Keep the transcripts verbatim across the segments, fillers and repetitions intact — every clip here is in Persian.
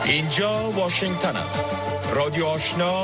اینجا واشنگتن است. رادیو آشنا،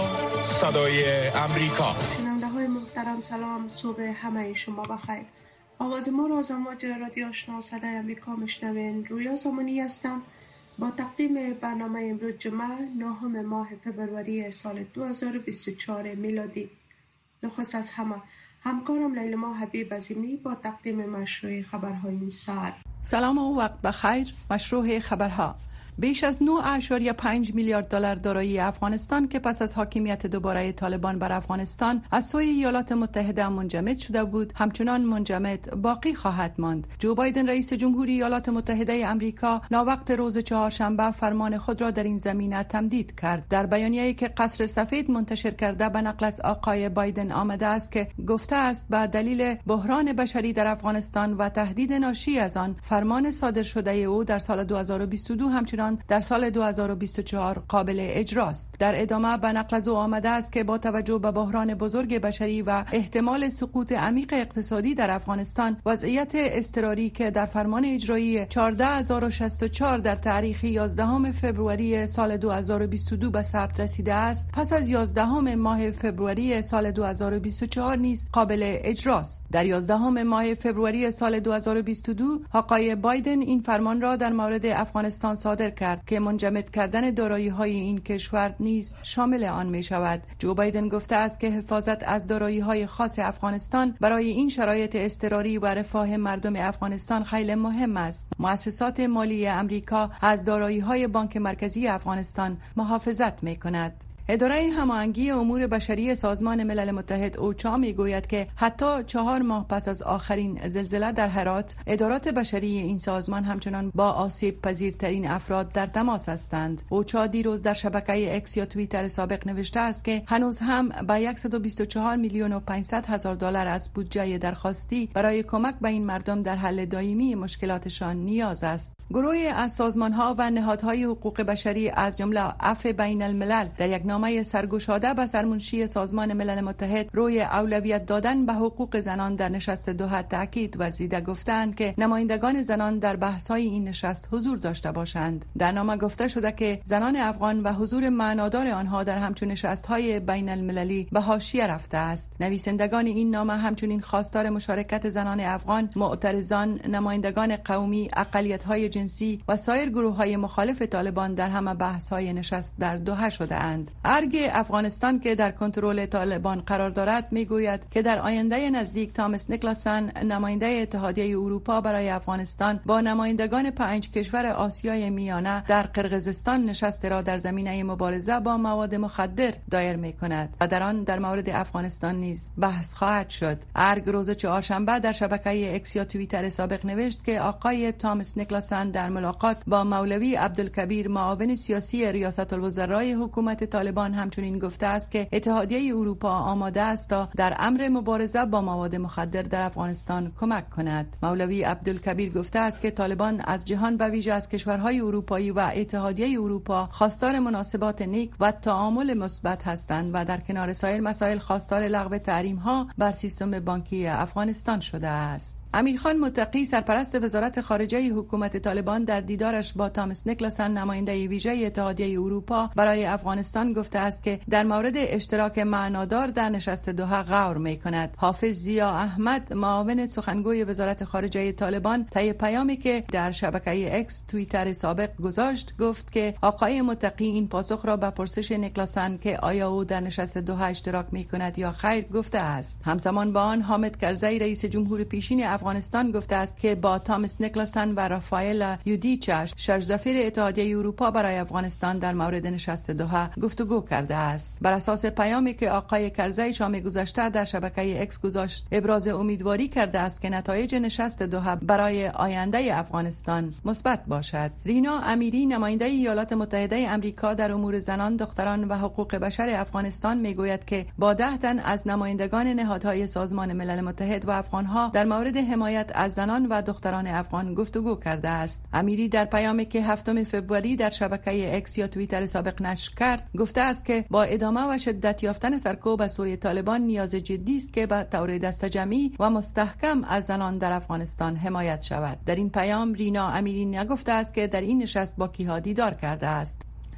صدای امریکا. شنونده های محترم سلام، صبح همه شما بخیر. آغاز ما را از امواج رادیو آشنا صدای امریکا میشنوین. رویا زمانی هستم با تقدیم برنامه امروز جمعه نهم ماه فبروری سال دو هزار و بیست و چهار میلادی. نخست از همه همکارم لیلما حبیب عظیمی با تقدیم مشروع خبرهای این ساعت. سلام و وقت بخیر. مشروع خبرها: بیش از نه اشاریه پنج میلیارد دلار دارایی افغانستان که پس از حاکمیت دوباره طالبان بر افغانستان از سوی ایالات متحده منجمد شده بود، همچنان منجمد باقی خواهد ماند. جو بایدن رئیس جمهوری ایالات متحده آمریکا ناوقت روز چهارشنبه فرمان خود را در این زمینه تمدید کرد. در بیانیه‌ای که قصر سفید منتشر کرده به نقل از آقای بایدن آمده است که گفته است به دلیل بحران بشری در افغانستان و تهدید ناشی از آن، فرمان صادر شده او در سال دو هزار و بیست و دو همچنان در سال دو هزار و بیست و چهار قابل اجراست. در ادامه به نقل از او آمده است که با توجه به بحران بزرگ بشری و احتمال سقوط عمیق اقتصادی در افغانستان، وضعیت اضطراری که در فرمان اجرایی چهارده هزار و شصت و چهار در تاریخ یازدهم فوریه سال دو هزار و بیست و دو به ثبت رسیده است، پس از یازدهم ماه فوریه سال دو هزار و بیست و چهار نیز قابل اجراست. در یازدهم ماه فوریه سال دو هزار و بیست و دو آقای بایدن این فرمان را در مورد افغانستان صادر کرد که منجمد کردن دارایی‌های این کشور نیز شامل آن می شود. جو بایدن گفته است که حفاظت از دارایی‌های خاص افغانستان برای این شرایط اضطراری و رفاه مردم افغانستان خیلی مهم است. مؤسسات مالی امریکا از دارایی‌های بانک مرکزی افغانستان محافظت می‌کند. اداره هماهنگی امور بشری سازمان ملل متحد اوچا میگوید که حتی چهار ماه پس از آخرین زلزله در هرات، ادارات بشری این سازمان همچنان با آسیب پذیرترین افراد در تماس هستند. اوچا دیروز در شبکه اکس یا توییتر سابق نوشته است که هنوز هم به صد و بیست و چهار میلیون و پانصد هزار دلار از بودجه درخواستی برای کمک به این مردم در حل دائمی مشکلاتشان نیاز است. گروهی از سازمان‌ها و نهادهای حقوق بشری از جمله عفو بین الملل در یک نامه سرگشاده به سرمنشی سازمان ملل متحد روی اولویت دادن به حقوق زنان در نشست دوحه تاکید ورزیده گفتند که نمایندگان زنان در بحث‌های این نشست حضور داشته باشند. در نامه گفته شده که زنان افغان و حضور معنادار آنها در همچون نشست‌های بین المللی به حاشیه رفته است. نویسندگان این نامه همچنین خواستار مشارکت زنان افغان، معترضان، نمایندگان قومی، اقلیت‌های جنسی و سایر گروه‌های مخالف طالبان در همه بحث‌های نشست در دوحه شده اند. ارگ افغانستان که در کنترل طالبان قرار دارد میگوید که در آینده نزدیک تامس نیکلاسن، نماینده اتحادیه اروپا برای افغانستان، با نمایندگان پنج کشور آسیای میانه در قرقیزستان نشست را در زمینه مبارزه با مواد مخدر دایر میکند و در آن در مورد افغانستان نیز بحث خواهد شد. ارگ روز چهارشنبه در شبکه اکس یا توییتر سابق نوشت که آقای تامس نیکلاسن در ملاقات با مولوی عبدالکبیر، معاون سیاسی ریاست الوزرای حکومت طالبان، همچنین گفته است که اتحادیه اروپا آماده است تا در امر مبارزه با مواد مخدر در افغانستان کمک کند. مولوی عبدالکبیر گفته است که طالبان از جهان به ویژه از کشورهای اروپایی و اتحادیه اروپا خواستار مناسبات نیک و تعامل مثبت هستند و در کنار سایر مسائل خواستار لغو تحریم‌ها بر سیستم بانکی افغانستان شده است. امیرخان متقی، سرپرست وزارت خارجه حکومت طالبان، در دیدارش با تامس نیکلاسن، نماینده ویژه اتحادیه اروپا برای افغانستان، گفته است که در مورد اشتراک معنادار در نشست دوحه غور می‌کند. حافظ ضیا احمد، معاون سخنگوی وزارت خارجه طالبان، طی پیامی که در شبکه اکس توییتر سابق گذاشت، گفت که آقای متقی این پاسخ را به پرسش نیکلاسن که آیا او در نشست دوحه اشتراک می‌کند یا خیر گفته است. همزمان با آن حامد کرزی، رئیس جمهور پیشین افغانستان، گفته است که با تامس نیکلاسن و رافائل یودیچ، شرج‌سفیر اتحادیه اروپا برای افغانستان، در مورد نشست دوحه گفتگو کرده است. بر اساس پیامی که آقای کرزی شام گذشته در شبکه اکس گذاشت، ابراز امیدواری کرده است که نتایج نشست دوحه برای آینده افغانستان مثبت باشد. رینا امیری، نماینده ایالات متحده آمریکا در امور زنان، دختران و حقوق بشر افغانستان، میگوید که با ده تن از نمایندگان نهادهای سازمان ملل متحد و افغانها در مورد حمایت از زنان و دختران افغان گفتگو کرده است. امیری در پیامی که هفتم فوریه در شبکه اکس یا توییتر سابق نشر کرد، گفته است که با ادامه و شدت یافتن سرکوب به سوی طالبان نیاز جدی است که به طور دسته‌جمعی و مستحکم از زنان در افغانستان حمایت شود. در این پیام رینا امیری نگفته است که در این نشست با کیها دیدار کرده است.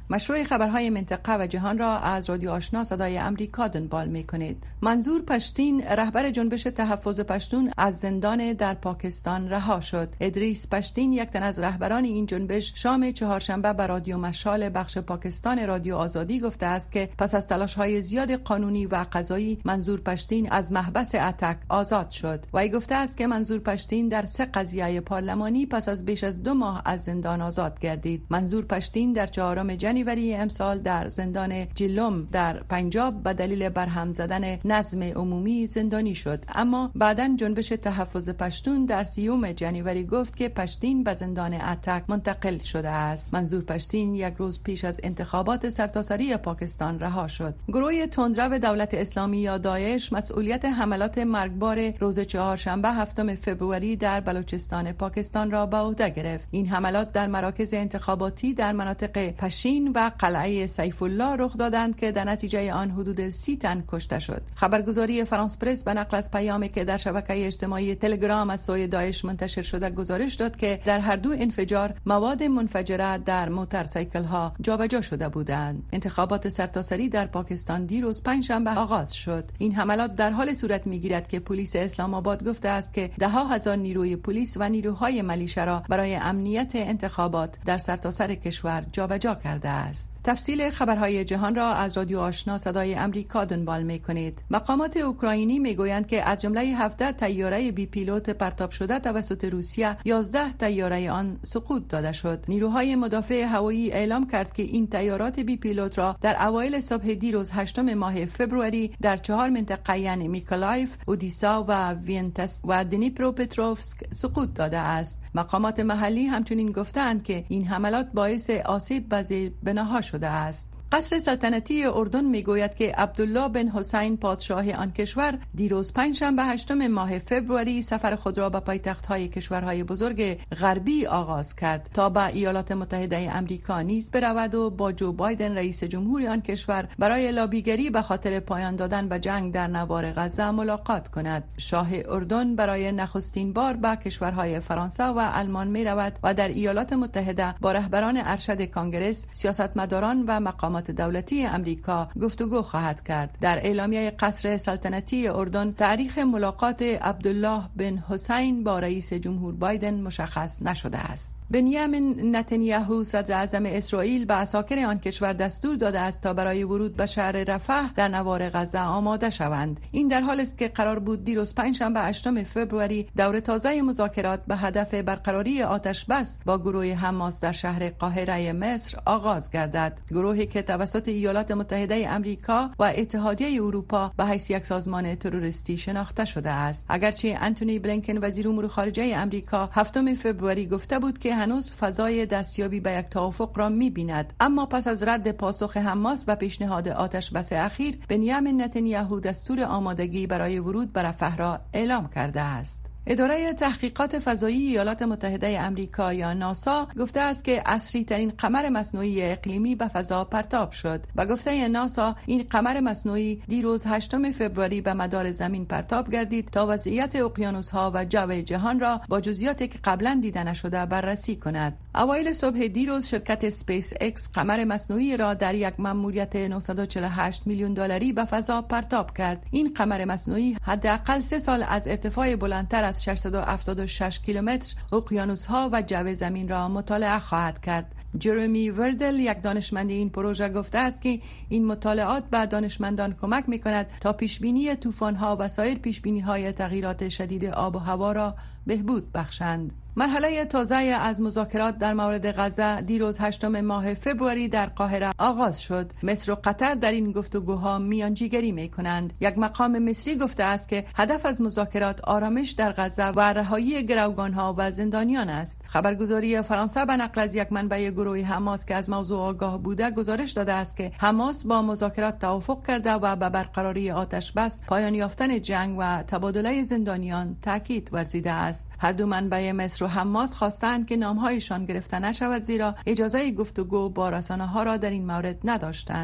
مشروع خبرهای منطقه و جهان را از رادیو آشنا صدای امریکا دنبال می‌کنید. منظور پشتین، رهبر جنبش تحفظ پشتون، از زندان در پاکستان رها شد. ادریس پشتین، یک تن از رهبران این جنبش، شام چهارشنبه به رادیو مشال بخش پاکستان رادیو آزادی گفته است که پس از تلاش‌های زیاد قانونی و قضایی، منظور پشتین از محبس اتک آزاد شد. وی گفته است که منظور پشتین در سه قضیه پارلمانی پس از بیش از دو ماه از زندان آزاد گردید. منظور پشتین در چهارم جنوری امسال در زندان جلوم در پنجاب به دلیل برهم زدن نظم عمومی زندانی شد، اما بعداً جنبش تحفظ پشتون در سیوم جنوری گفت که پشتین به زندان اتک منتقل شده است. منظور پشتین یک روز پیش از انتخابات سرتاسری پاکستان رها شد. گروه تندرو دولت اسلامی یا داعش مسئولیت حملات مرگبار روز چهارشنبه هفتم فوریه در بلوچستان پاکستان را به عهده گرفت. این حملات در مراکز انتخاباتی در مناطق پشین و قلعه سیف الله رخ دادند که در نتیجه آن حدود سی تن کشته شد. خبرگزاری فرانس پرس به نقل از پیامی که در شبکه اجتماعی تلگرام از سوی داعش منتشر شده گزارش داد که در هر دو انفجار مواد منفجره در موتورسیکل ها جابجا شده بودند. انتخابات سرتاسری در پاکستان دیروز پنجشنبه آغاز شد. این حملات در حال صورت میگیرد که پلیس اسلام آباد گفته است که ده ها هزار نیروی پلیس و نیروهای ملیشه را برای امنیت انتخابات در سرتاسر کشور جابجا کرده است. تفصیل خبرهای جهان را از رادیو آشنا صدای امریکا دنبال می‌کنید. مقامات اوکراینی میگویند که از جمله هفده طیاره بی پیلوت پرتاب شده توسط روسیه، یازده طیاره آن سقوط داده شد. نیروهای مدافع هوایی اعلام کرد که این طیارات بی پیلوت را در اوایل صبح دیروز هشتم ماه فوریه در چهار منطقه یعنی میکولایف، اودیسا و وینتس و دنیپروپتروفسک سقوط داده است. مقامات محلی همچنین گفتند که این حملات باعث آسیب به زیربناها شده است. قصر سلطنتی اردن میگوید که عبدالله بن حسین پادشاه آن کشور دیروز پنجشنبه هشتم ماه فوریه سفر خود را به پایتخت‌های کشورهای بزرگ غربی آغاز کرد تا به ایالات متحده آمریکا نیز برود و با جو بایدن رئیس جمهور آن کشور برای لابیگری به خاطر پایان دادن به جنگ در نوار غزه ملاقات کند. شاه اردن برای نخستین بار به کشورهای فرانسه و آلمان میرود و در ایالات متحده با رهبران ارشد کانگرس، سیاستمداران و مقامات دولتی امریکا گفتگو خواهد کرد. در اعلامیه قصر سلطنتی اردن تاریخ ملاقات عبدالله بن حسین با رئیس جمهور بایدن مشخص نشده است. بنیامین نتانیاهو صدر اعظم اسرائیل به عساکر آن کشور دستور داده است تا برای ورود به شهر رفح در نوار غزه آماده شوند. این در حالی است که قرار بود دیروز پنجشنبه هشتم فوریه دور تازه مذاکرات به هدف برقراری آتش بس با گروه حماس در شهر قاهره مصر آغاز گردد. گروهی که توسط ایالات متحده آمریکا و اتحادیه اروپا به حیث یک سازمان تروریستی شناخته شده است. اگرچه انتونی بلینکن وزیر امور خارجه آمریکا هفتم فوریه گفته بود که هنوز فضای دستیابی به یک توافق را می‌بیند، اما پس از رد پاسخ حماس به پیشنهاد آتش بس اخیر، بنیامین نتانیاهو دستور آمادگی برای ورود به رفح را اعلام کرده است. اداره تحقیقات فضایی ایالات متحده آمریکا یا ناسا گفته است که عصری ترین قمر مصنوعی اقلیمی به فضا پرتاب شد. با گفته ناسا این قمر مصنوعی دیروز هشتم فوریه به مدار زمین پرتاب گردید تا وضعیت اقیانوس‌ها و جو جهان را با جزئیاتی که قبلا دیده نشده بررسی کند. اوایل صبح دیروز شرکت اسپیس ایکس قمر مصنوعی را در یک مأموریت نهصد و چهل و هشت میلیون دلاری به فضا پرتاب کرد. این قمر مصنوعی حداقل سه سال از ارتفاع بلندتر از ششصد و هفتاد و شش کیلومتر اقیانوس‌ها و جو زمین را مطالعه خواهد کرد. جرمی وردل یک دانشمند این پروژه گفته است که این مطالعات به دانشمندان کمک می‌کند تا پیشبینی طوفان‌ها و سایر پیشبینی‌های تغییرات شدید آب و هوا را بهبود بخشند. مرحله تازه از مذاکرات در مورد غزه دیروز هشتم ماه فوریه در قاهره آغاز شد. مصر و قطر در این گفتگوها میانجیگری می‌کنند. یک مقام مصری گفته است که هدف از مذاکرات آرامش در غزه و رهایی گروگان‌ها و زندانیان است. خبرگزاری فرانسه به نقل از یک منبع گروه حماس که از موضوع آگاه بوده گزارش داده است که حماس با مذاکرات توافق کرده و به برقراری آتش بس، پایان یافتن جنگ و تبادله زندانیان تاکید ورزیده است. هر دو منبع مصر و حماس خواستند که نامهایشان گرفته نشود زیرا اجازه گفتگو با رسانه‌ها را در این مورد نداشتند.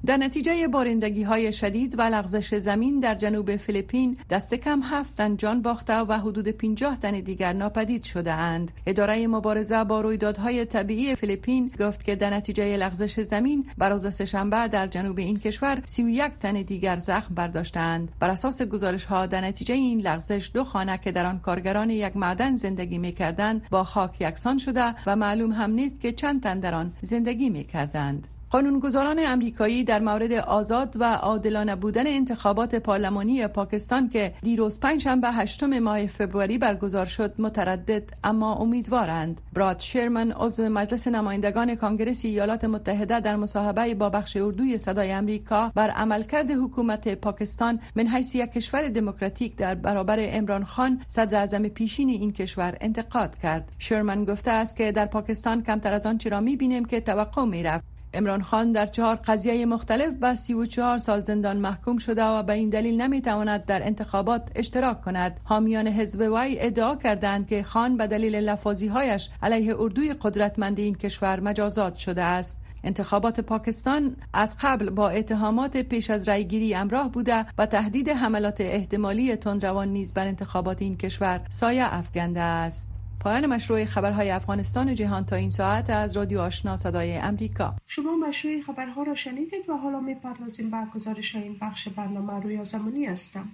در نتیجه بارندگی های شدید و لغزش زمین در جنوب فیلیپین دست کم هفت تن جان باخته و حدود پنجاه تن دیگر ناپدید شده اند. اداره مبارزه با رویدادهای طبیعی فیلیپین گفت که در نتیجه لغزش زمین بر روز سه‌شنبه در جنوب این کشور سی و یک تن دیگر زخم برداشتند. بر اساس گزارش ها در نتیجه این لغزش دو خانه که در آن کارگران یک معدن زندگی می‌کردند با خاک یکسان شده و معلوم هم نیست که چند تن در آن زندگی می‌کردند. قانونگذاران امریکایی در مورد آزاد و عادلانه بودن انتخابات پارلمانی پاکستان که دیروز پنجشنبه هشتم ماه فوریه برگزار شد متردد اما امیدوارند. براد شرمن عضو مجلس نمایندگان کانگرس ایالات متحده در مصاحبه با بخش اردوی صدای امریکا بر عملکرد حکومت پاکستان من حیث یک کشور دموکراتیک در برابر عمران خان صدر اعظم پیشین این کشور انتقاد کرد. شرمن گفته است که در پاکستان کمتر از آن چرا می‌بینیم که توقع می‌رفت. عمران خان در چهار قضیه مختلف به سی و چهار سال زندان محکوم شده و به این دلیل نمیتواند در انتخابات اشتراک کند. حامیان حزب وی ادعا کردند که خان به دلیل لفاظی‌هایش علیه اردوی قدرتمند این کشور مجازات شده است. انتخابات پاکستان از قبل با اتهامات پیش از رأیگیری همراه بوده و تهدید حملات احتمالی تندروان نیز بر انتخابات این کشور سایه افکنده است. پایان مشروع خبرهای افغانستان و جهان تا این ساعت از رادیو آشنا صدای امریکا. شما مشروع خبرها را شنیدید و حالا می‌پردازیم به گزارش این بخش برنامه رویا زمانی هستم.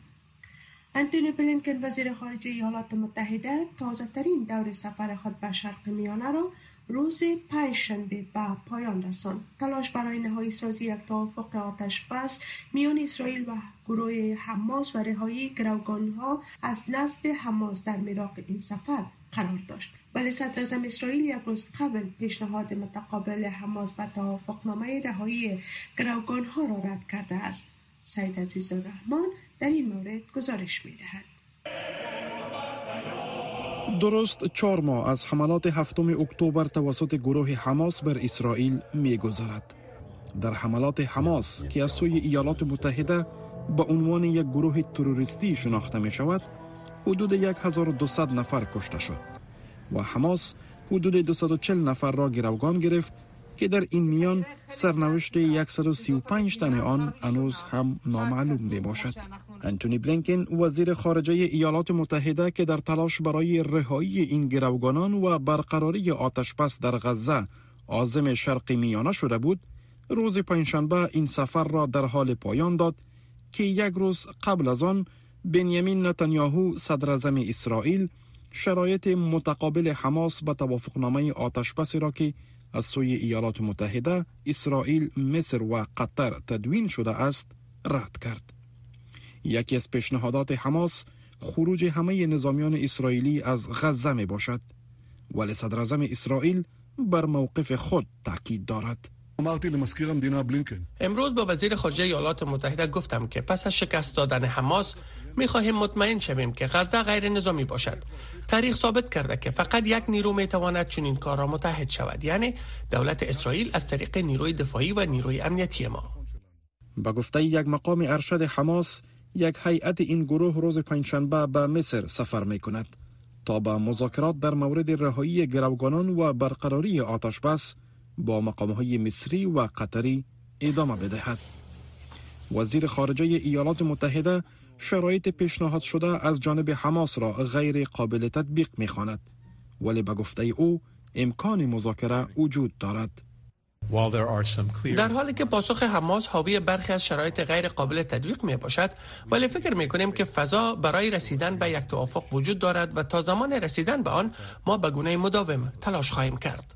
انتونی بلینکن وزیر خارجه ایالات متحده تازه ترین دور سفر خود به شرق میانه را روز پنجشنبه به پایان رساند. تلاش برای نهایی سازی یک توافق آتش بس میان اسرائیل و گروه حماس و رهایی گروگانها از نزد حماس در مراق این سفر قرار داشت، ولی صدر اعظم اسرائیل یک روز قبل پیشنهاد متقابل حماس به توافقنامه رهایی گروگانها را رد کرده است. سید عزیزالرحمن در این مورد گزارش می‌دهد. درست چهار ماه از حملات هفتم اکتبر توسط گروه حماس بر اسرائیل می‌گذرد. در حملات حماس که از سوی ایالات متحده به عنوان یک گروه تروریستی شناخته می‌شود، حدود هزار و دویست نفر کشته شد و حماس حدود دویست و چهل نفر را گروگان گرفت که در این میان سرنوشت صد و سی و پنج تن آن هنوز هم نامعلوم می باشد. انتونی بلینکن وزیر خارجه ایالات متحده که در تلاش برای رهایی این گروگانان و برقراری آتشبس در غزه عازم شرق میانه شده بود، روز پنجشنبه این سفر را در حال پایان داد که یک روز قبل از آن بنیامین نتانیاهو صدر اعظم اسرائیل شرایط متقابل حماس به توافقنامه آتشبسی را که از سوی ایالات متحده، اسرائیل، مصر و قطر تدوین شده است رد کرد. یکی از پیشنهادات حماس خروج همه نظامیان اسرائیلی از غزه می باشد، ولی صدر اعظم اسرائیل بر موقف خود تاکید دارد. امروز با وزیر خارجه ایالات متحده گفتم که پس از شکست دادن حماس می‌خواهیم مطمئن شویم که غزه غیر نظامی باشد. تاریخ ثابت کرده که فقط یک نیرو می‌تواند چنین کار را متحد شود، یعنی دولت اسرائیل از طریق نیروی دفاعی و نیروی امنیتی ما. با گفته یک مقام ارشد حماس، یک هیئت این گروه روز پنجشنبه به مصر سفر می‌کند تا به مذاکرات در مورد رهایی گروگانان و برقراری آتشبس با مقام‌های مصری و قطری ادامه بدهد. وزیر خارجه ایالات متحده شرایط پیشنهاد شده از جانب حماس را غیر قابل تطبیق می‌خواند، ولی به گفته او امکان مذاکره وجود دارد. در حالی که پاسخ حماس حاوی برخی از شرایط غیر قابل تطبیق می باشد، ولی فکر می کنیم که فضا برای رسیدن به یک توافق وجود دارد و تا زمان رسیدن به آن ما به گونه مداوم تلاش خواهیم کرد.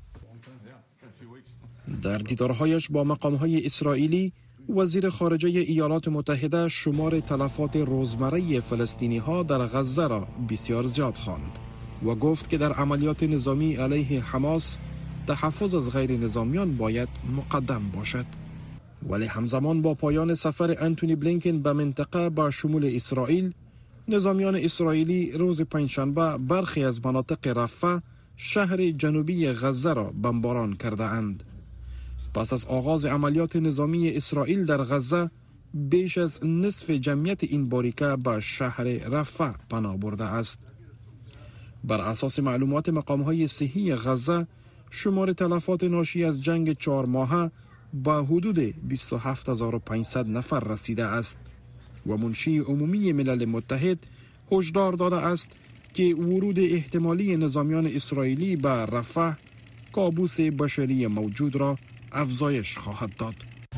در دیدارهایش با مقام‌های اسرائیلی، وزیر خارجه ایالات متحده شمار تلفات روزمره فلسطینی‌ها در غزه را بسیار زیاد خواند و گفت که در عملیات نظامی علیه حماس تحفظ از غیر نظامیان باید مقدم باشد. ولی همزمان با پایان سفر انتونی بلینکن به منطقه با شمول اسرائیل، نظامیان اسرائیلی روز پنجشنبه برخی از مناطق رفح، شهر جنوبی غزه را بمباران کرده اند. پس از آغاز عملیات نظامی اسرائیل در غزه، بیش از نصف جمعیت این باریکه به شهر رفح پناه برده است. بر اساس معلومات مقام‌های صحی غزه، شمار تلفات ناشی از جنگ چهار ماهه به حدود بیست و هفت هزار و پانصد نفر رسیده است و منشی عمومی ملل متحد هشدار داده است که ورود احتمالی نظامیان اسرائیلی به رفح کابوس بشری موجود را افزایش خواهد داد.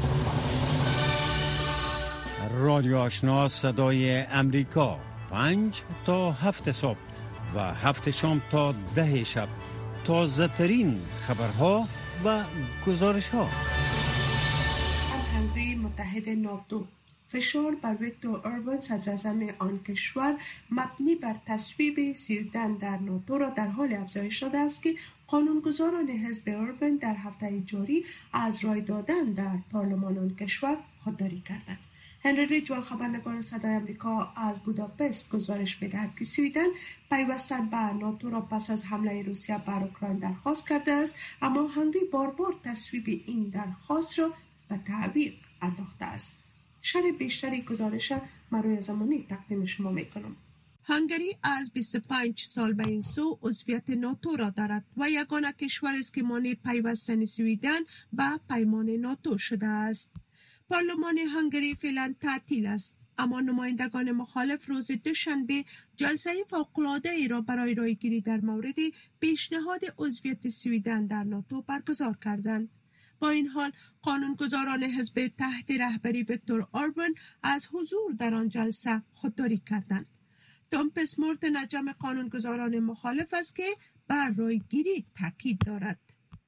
رادیو آشنا صدای امریکا، پنج تا هفت صبح و هفت شام تا ده شب، تازه ترین خبرها و گزارش ها. همهنگری متحد ناتو فشار بر ویکتور اوربان صدراعظم آن کشور مبنی بر تصویب سویدن در ناتو را در حال افزایش داده است که قانونگذاران حزب اوربان در هفته جاری از رای دادن در پارلمان آن کشور خودداری کردند. هنری ریجوال خبرنگار صدای آمریکا از بوداپست گزارش می‌دهد که سویدن پیوستن به ناتو را پس از حمله روسیه بر اوکراین درخواست کرده است، اما هنگری بار بار تصویب این درخواست را به تعویق انداخته است. شرح بیشتری گزارش مروی زمانی تقدیم شما میکنم. هنگری از بیست و پنج سال به این سو عضویت ناتو را دارد و یگانه کشور است که مانع پیوستن سویدن به پیمان ناتو شده است. پارلمان هنگری فعلا تعطیل است، اما نمایندگان مخالف روز دوشنبه جلسه فوق‌العاده ای را برای رایگیری در مورد پیشنهاد عضویت سویدن در ناتو برگزار کردند. با این حال قانونگذاران حزب تحت رهبری ویکتور اوربان از حضور در آن جلسه خودداری کردند. تومپس مورتن از جمع قانونگذاران مخالف است که بر رایگیری تاکید دارد.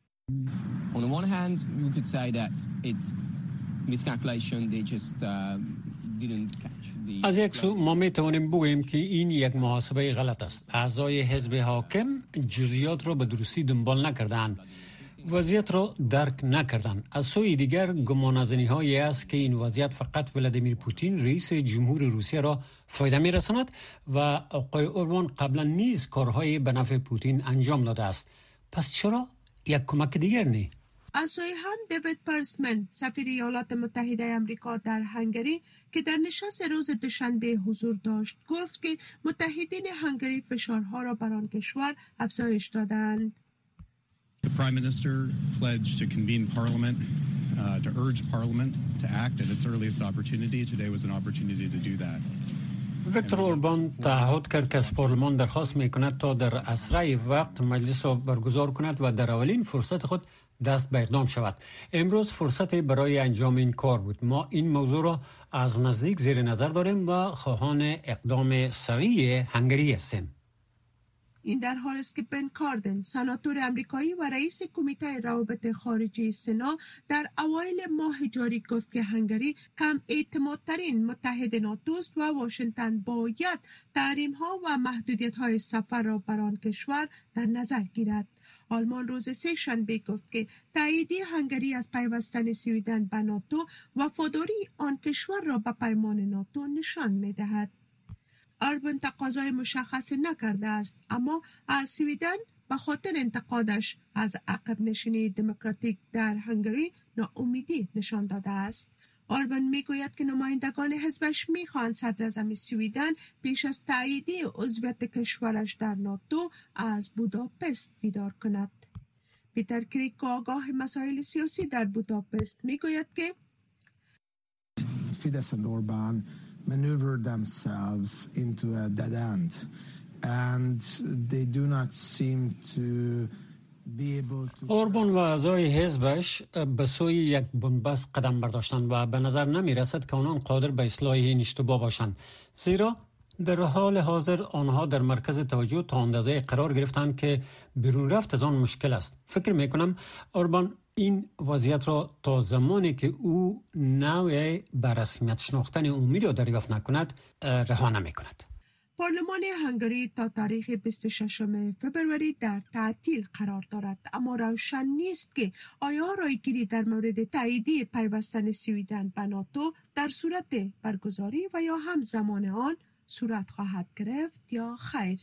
On the one hand, we could say that it's miscalculation. They just uh, didn't catch the. از یک سو ما می توانیم بگوییم که این یک محاسبه غلط است. اعضای حزب حاکم جزئیات را به درستی دنبال نکردند. وضعیت را درک نکردند. از سوی دیگر گمانه‌زنی هایی است که این وضعیت فقط ولادیمیر پوتین رئیس جمهور روسیه را فایده می رساند و آقای اوربان قبلا نیز کارهای به نفع پوتین انجام داده است. پس چرا یک کمک دیگر نه؟ از سوی هم دیوید پرسمن سفیر ایالات متحده آمریکا در هنگری که در نشست روز دوشنبه حضور داشت گفت که متحدین هنگری فشارها را بر آن کشور افزایش دادند. The Prime Minister pledged to convene Parliament, uh, to urge Parliament to act at its earliest opportunity. Today was an opportunity to do that. ویکتور اوربان تعهد کرد که از پارلمان درخواست میکند تا در اسرع وقت مجلس را برگزار کند و در اولین فرصت خود دست به اقدام شود. امروز فرصت برای انجام این کار بود. ما این موضوع را از نزدیک زیر نظر داریم و خواهان اقدام سریع هنگری هستیم. این در حال است که بن کاردن سناتور آمریکایی و رئیس کمیته روابط خارجی سنا در اوایل ماه جاری گفت که هنگری کم اعتمادترین متحد ناتو است و واشنگتن باید تحریم‌ها و محدودیت‌های سفر را بر آن کشور در نظر گیرد. آلمان روز سه شنبه گفت که تایید هنگری از پیوستن سویدن به ناتو وفاداری آن کشور را به پیمان ناتو نشان می‌دهد. اوربان تقاضای مشخص نکرده است، اما از سویدن به خاطر انتقادش از عقب نشینی دموکراتیک در هنگری ناامیدی نشان داده است. اوربان میگوید که نمایندگان حزبش میخواهند صدراعظم سویدن پیش از تایید عضویت کشورش در ناتو از بوداپست دیدار کند. پیتر کریک آگاه مسائل سیاسی در بوداپست میگوید که فیدس و اوربان maneuver themselves into a dead end and they do not seem to be able to. اوربان و اعضای حزبش به سوی یک بنبست قدم برداشتند و به نظر نمی رسد که آنان قادر به اصلاح این اشتباه باشند، زیرا در حال حاضر آنها در مرکز توجه تا اندازه قرار گرفتند که بیرون رفت از آن مشکل است. فکر می کنم اوربان این وضعیت را تا زمانی که او نوع به رسمیت شناختن عمومی را دریافت نکند رها نمی کند. پارلمان هنگری تا تاریخ بیست و ششم فوریه در تعطیل قرار دارد، اما روشن نیست که آیا رایگیری در مورد تایید پیوستن سویدن به ناتو در صورت برگزاری و یا هم زمان آن صورت خواهد گرفت یا خیر.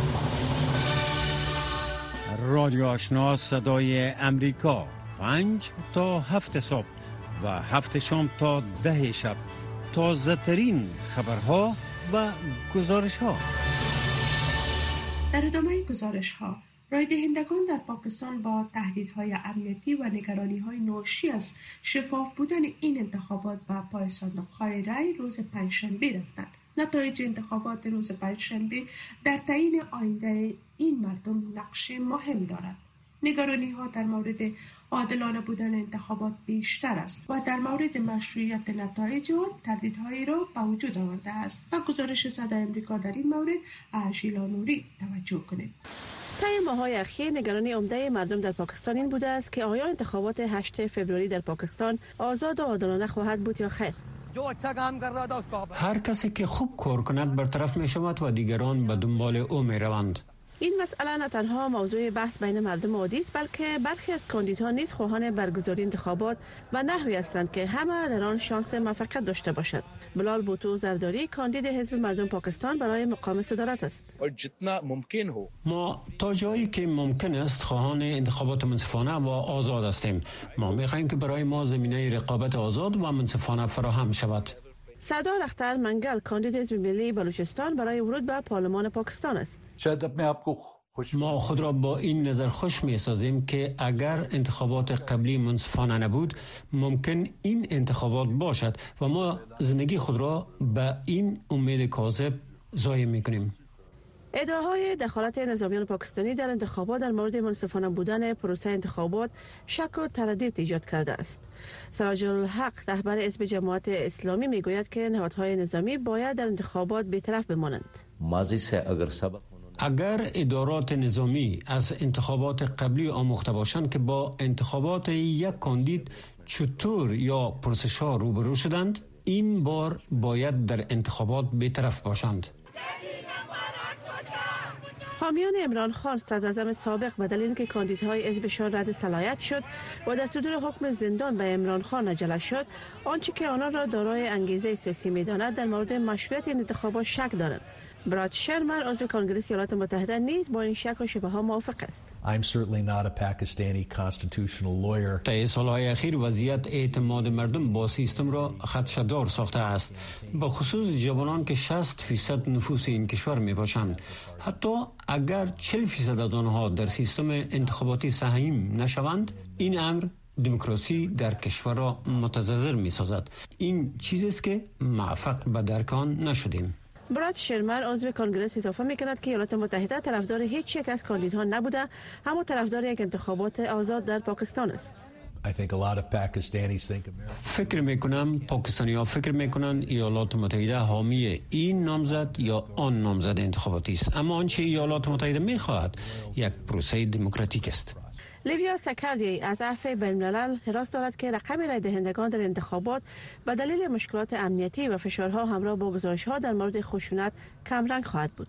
رادیو آشنا صدای امریکا، پنج تا هفت صبح و هفت شام تا ده شب، تازه ترین خبرها و گزارش ها. در ادامه گزارش ها، رای دهندگان در پاکستان با تهدیدهای امنیتی و نگرانی‌های ناشی از شفاف بودن این انتخابات به پای صندوق‌های رای روز پنجشنبه رفتند. نتایج انتخابات روز پنجشنبه در تعیین آینده این مردم نقش مهم دارد. نگرانی‌ها در مورد عادلانه بودن انتخابات بیشتر است و در مورد مشروعیت نتایج آن تردیدهایی را به وجود آورده است. به گزارش صدای آمریکا در این مورد اشیلا نوری توجه کنید. طی ماه‌های اخیر نگرانی عمده مردم در پاکستان این بوده است که آیا انتخابات هشتم فوریه در پاکستان آزاد و عادلانه خواهد بود یا خیر. هر کسی که خوب کار کند برطرف می شود و دیگران به دنبال او می روند. این مسئله نه تنها موضوع بحث بین مردم عادی است، بلکه برخی از کاندیدها نیز خواهان برگزاری انتخابات و نحوی هستند که همه در آن شانس موفقیت داشته باشد. بلال بوتو زرداری کاندید حزب مردم پاکستان برای مقام صدارت است. ما تا جایی که ممکن است خواهان انتخابات منصفانه و آزاد هستیم. ما می‌خواهیم که برای ما زمینه رقابت آزاد و منصفانه فراهم شود. سردار اختر منگل کاندید حزب ملی بلوچستان برای ورود به پارلمان پاکستان است. ما خود را با این نظر خوش می سازیم که اگر انتخابات قبلی منصفانه نبود ممکن این انتخابات باشد و ما زندگی خود را به این امید کاذب ضایع می کنیم. ادعاهای دخالت نظامیان پاکستانی در انتخابات در مورد منصفانه بودن پروسه انتخابات شک و تردید ایجاد کرده است. سراج الحق رهبر حزب جماعت اسلامی میگوید که نهادهای نظامی باید در انتخابات بی‌طرف بمانند. اگر ادارات نظامی از انتخابات قبلی آموخته باشند که با انتخابات یک کاندید چطور یا پرسش‌ها روبرو شدند، این بار باید در انتخابات بی‌طرف باشند. حامیان عمران خان صدراعظم سابق به دلیل اینکه کاندیدهای حزبشان رد صلاحیت شد و در صدور حکم زندان به عمران خان عجله شد، آنچه که آنان را دارای انگیزه سیاسی می‌داند در مورد مشروعیت این انتخابات شک دارند. براد شرمر عضو کنگره ایالات متحده نیز با این شک و شبهه‌ها موافق است. I'm certainly not a Pakistani constitutional lawyer. طی سالهای اخیر وضعیت اعتماد مردم با سیستم را خدشه‌دار ساخته است، به خصوص جوانان که شصت فیصد نفوس این کشور می باشند. حتی اگر چهل فیصد از آنها در سیستم انتخاباتی سهیم نشوند، این امر دموکراسی در کشور را متضرر می سازد. این چیزی است که موفق به درک آن نشدیم. براد شرمر عضو کنگره اضافه می‌کند که ایالات متحده طرفدار هیچ یک از کاندیدها نبوده، اما طرفدار یک انتخابات آزاد در پاکستان است. فکر میکنم پاکستانی‌ها فکر میکنند ایالات متحده حامی این نامزد یا آن نامزد انتخاباتی است، اما آنچه ایالات متحده میخواهد یک پروسه دموکراتیک است. لیویا سکردی از عفو بین‌الملل حراس دارد که رقم رای دهندگان در انتخابات به دلیل مشکلات امنیتی و فشارها همراه با گزارش‌ها در مورد خشونت کمرنگ خواهد بود.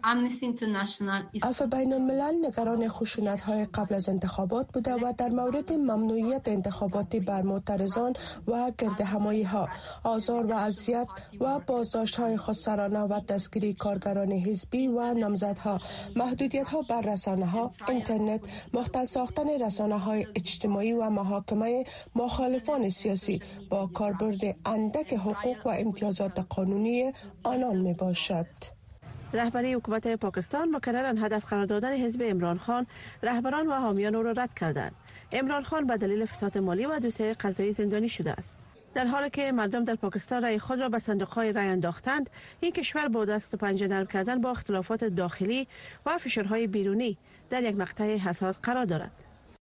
عفو بین الملل نگران خشونت‌های قبل از انتخابات بوده و در مورد ممنوعیت انتخاباتی بر معترضان و گردهمایی‌ها، آزار و اذیت و بازداشت‌های خودسرانه و دستگیری کارگران حزبی و نامزدها، محدودیت‌ها بر رسانه‌ها، اینترنت، مختل ساختن رسانه‌های اجتماعی و محاکمه مخالفان سیاسی با کاربرد اندک حقوق و امتیازات قانونی آنان میباشد. رهبری حکومت پاکستان مکرراً هدف قرار دادن حزب عمران خان رهبران و حامیان او را رد کردند. عمران خان به دلیل فساد مالی و دوسیه قضایی زندانی شده است. در حالی که مردم در پاکستان رای خود را به صندوق‌های رای انداختند، این کشور با دست و پنجه نرم کردن با اختلافات داخلی و فشارهای بیرونی در یک مقطع حساس قرار دارد.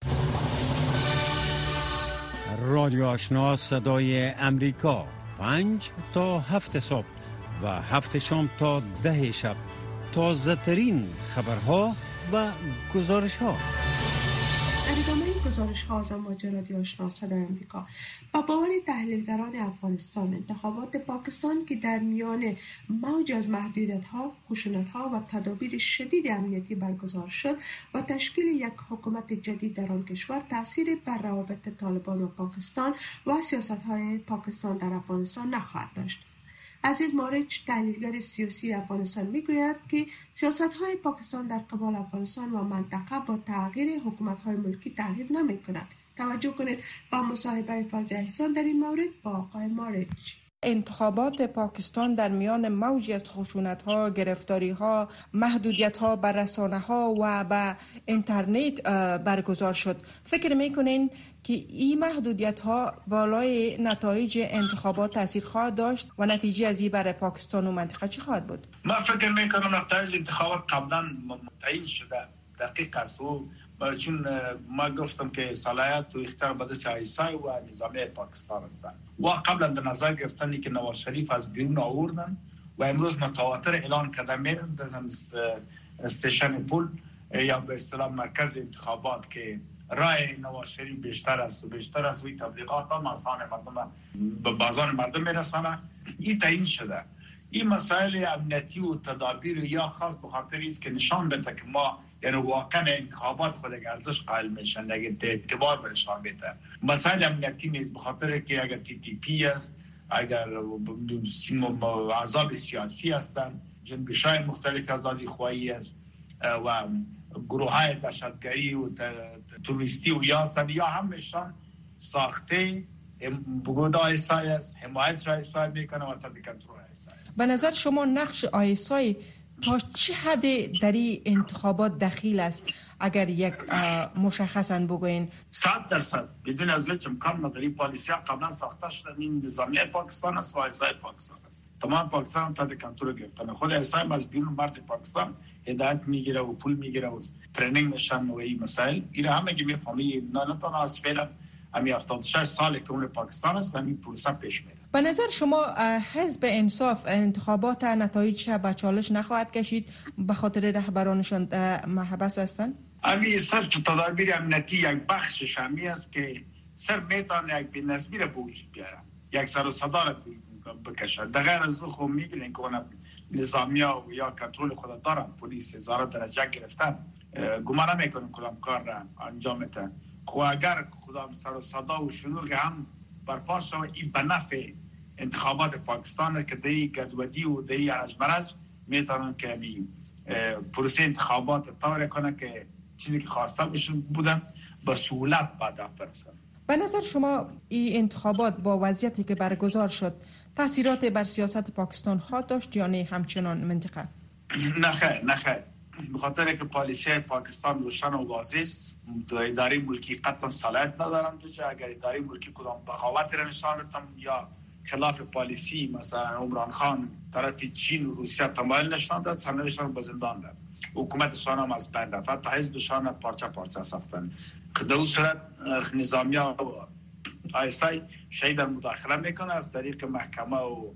رادیو آشنا صدای امریکا، پنج تا هفت صبح و هفت شام تا ده شب، تازه ترین خبرها و گزارش ها. در ادامه این گزارش ها از امواج رادیو آشنا صدای آمریکا، با باور تحلیلگران افغانستان، انتخابات پاکستان که در میان موج از محدودیت ها، خشونت ها و تدابیر شدید امنیتی برگزار شد و تشکیل یک حکومت جدید در آن کشور تأثیر بر روابط طالبان و پاکستان و سیاست های پاکستان در افغانستان نخواهد داشت. عزیز مارج، تحلیلگر سیاسی افغانستان، میگوید که سیاست‌های پاکستان در قبال افغانستان و منطقه با تغییر حکومت‌های ملکی تغییر نمی‌کند. توجه کنید با مصاحبه فاضل احسان در این مورد با آقای مارج. انتخابات پاکستان در میان موجی از خشونت‌ها، گرفتاری‌ها، محدودیت‌ها بر رسانه‌ها و به اینترنت برگزار شد. فکر می‌کنین که این محدودیت‌ها بالای نتایج انتخابات تاثیر خواهد داشت و نتیجه از این برای پاکستان و منطقه چی خواهد بود؟ من فکر می‌کنم نتایج انتخابات قبلا تعیین شده، دقیق است. و چون ما گفتم که صلاحیت و اختیار به دست آیسای و نظامی پاکستان است و قبلا در نظر گرفتنی که نواز شریف از بیرون آوردن و امروز متواتر اعلان کرده میرن در استیشن پول یا به اصطلاح مرکز انتخابات که رای نواز شریف بیشتر است و بیشتر است و این تبلیغات هم از آن مردم به بازار مردم میرسانه. این تعیین شده. این مسائل امنیتی و تدابیر یا خاص به خاطر است که نشان بده که ما یعنی واقعا انتخابات خود ارزش قائل میشن، اگه اعتبار برشان بده. مسائل امنیتی نیست به خاطر که اگر تی تی پی است، اگر احزاب سیاسی هستند، جنبش‌های مختلف آزادی خواهی است و گروه‌های دهشتگری و توریستی و یا هستند یا همشان ساخته بگود آیسای است، حمایت را آیسای میکنه و تحت کنترل آیسای. به نظر شما نقش آیسای تا چه حد در این انتخابات دخیل است اگر یک مشخصاً بگوین؟ صد درصد بدون از هیچ امکان نداری. پالیسی قبلا ساخته شده این نظامی پاکستان است و آیسای پاکستان است. تمام پاکستان هم تحت کنترل گرفتن. خود آیسای از بیرون مرز پاکستان هدایت میگیره و پول میگیره و ترنینگ نشان و این مسائل اینا همه که میفهمی. نه تنها از فعلا امی هفتاد و شش سال که اون پاکستان است همین پروسه پیش میره. به نظر شما حزب انصاف انتخابات نتایج به چالش نخواهد کشید به خاطر رهبرانشان محبس هستند؟ امی سر تدابیر امنیتی یک بخشش همی است که سر میتونه یک بی‌نظمی را به وجود بیاره، یک سر و صدا را بکشه. در غیر از او خود میگن که اون نظامی ها یا کنترل خود دارن، پلیس هزار درجه گرفتن، گمان نمیکنن کدام کار را انجام میدن. خو اگر کدام سر و صدا و شلوغ هم برپا شود این به نفع انتخابات پاکستان که دی گدودی و دی ارجمرج میتونن که می پروسه انتخابات طور کنه که چیزی که خواسته بشن بودن به سهولت بعد برسن. به نظر شما این انتخابات با وضعیتی که برگزار شد تاثیرات بر سیاست پاکستان خواهد داشت یا نه همچنان منطقه؟ نه خیر نه خیر. به خاطر که پالیسی پاکستان روشن و واضح است. اداره ملکی قطعا صلاحیت ندارن که اگر اداره ملکی کدام بغاوت را نشان بدن یا خلاف پالیسی مثلا عمران خان طرف چین و روسیه تمایل نشان داد، سرنوشتشان به زندان رفت، حکومتشان هم از بین رفت، تا حزبشان پارچه پارچه ساختن. در اون صورت نظامیان و آیسای شاید در مداخله میکنه از طریق محکمه و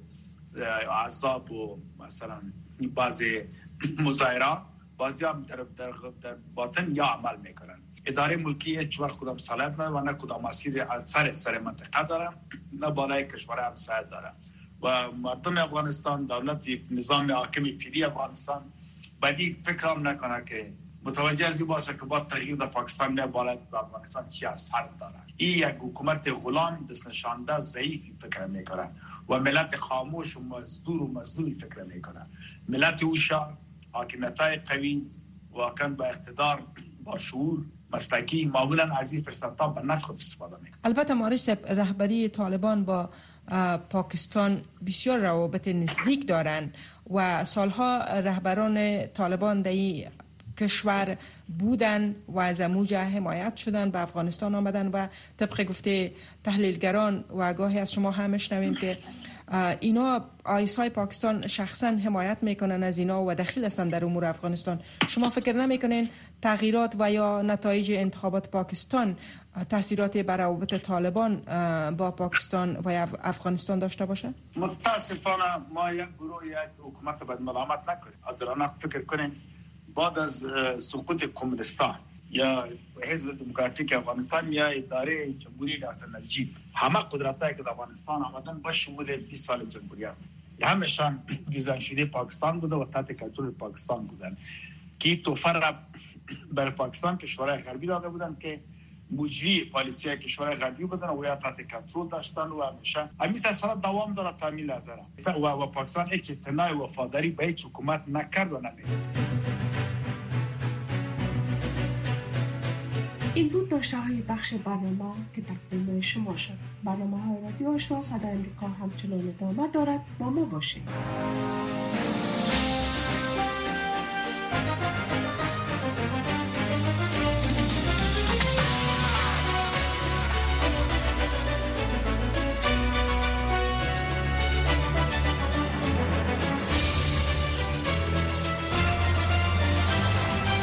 احزاب و مثلا بعضی مظاهرات بعضی هم در, در, در باطن یا عمل میکنن. اداره ملکی هیچ وقت کدام صلاحیت نداره و نه کدام مسیر از سر سر منطقه داره، نه بالای کشور همسایه داره و مردم افغانستان، دولت نظام حاکم فعلی افغانستان بدی فکر هم نکنه که متوجه ازی باشه که با تغییر در پاکستان نه بالای افغانستان چی اثر داره. این یک حکومت غلام دست نشانده ضعیفی فکر میکنه و ملت خاموش و مزدور و مظلومی فکر میکنه. ملت هوشیار، حاکمیت‌های قوی، واقعا با اقتدار، با شعور مسلکی معمولا از این فرصت‌ها به نفع خود استفاده می‌کنه. البته مارش صاحب، رهبری طالبان با پاکستان بسیار روابط نزدیک دارند و سالها رهبران طالبان در این کشور بودن و از اموج حمایت شدن به افغانستان آمدن و طبق گفته تحلیلگران و گاهی از شما هم شنویم که اینا آیسای پاکستان شخصا حمایت میکنن از اینا و دخیل هستن در امور افغانستان. شما فکر نمیکنین تغییرات و یا نتایج انتخابات پاکستان تاثیراتی بر روابط طالبان با پاکستان و افغانستان داشته باشه؟ متاسفانه ما یک گروه یک حکومت بد ملامت نکنیم. عادلانه فکر کنیم بعد از سقوط کمونستان یا حزب دموکراتیک افغانستان یا اداره جمهوری دکتر نجیب، همه قدرتایی که در افغانستان آمدن با شمول بیست سال جمهوریت همشان دیزاین شده پاکستان بوده و تحت کنترل پاکستان بودن که توفر را برای پاکستان کشورهای غربی داده بودن که مجری پالیسی کشورهای غربی بودن و یا تحت کنترل داشتن و همیشه همین سلسله دوام داره تا میل لحظه و, و پاکستان هیچ اعتنای وفاداری به هیچ حکومت نکرد و نمی‌کنه. این بود داشته های بخش برنامه که تقدیم شما شد. برنامه های رادیو آشنا صدای امریکا همچنان ادامه دارد. با ما باشید.